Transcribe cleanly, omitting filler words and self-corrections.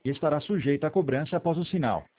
e estará sujeita a cobrança após o sinal.